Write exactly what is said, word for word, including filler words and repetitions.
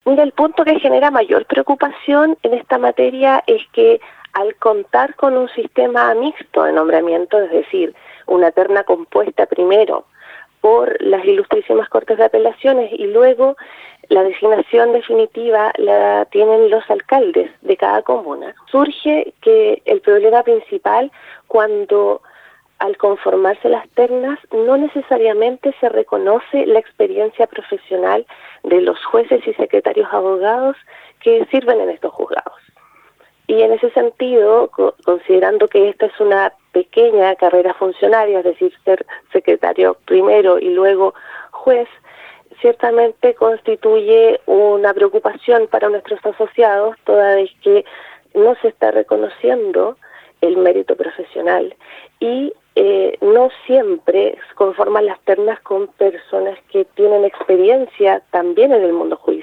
Mira, el punto que genera mayor preocupación en esta materia es que al contar con un sistema mixto de nombramiento, es decir, una terna compuesta primero por las ilustrísimas Cortes de Apelaciones y luego la designación definitiva la tienen los alcaldes de cada comuna, surge que el problema principal cuando al conformarse las ternas no necesariamente se reconoce la experiencia profesional de los jueces y secretarios abogados que sirven en estos juzgados. Y en ese sentido, co- considerando que esta es una pequeña carrera funcionaria, es decir, ser secretario primero y luego juez, ciertamente constituye una preocupación para nuestros asociados, toda vez que no se está reconociendo el mérito profesional y eh, no siempre conforman las ternas con personas que tienen experiencia también en el mundo jurídico.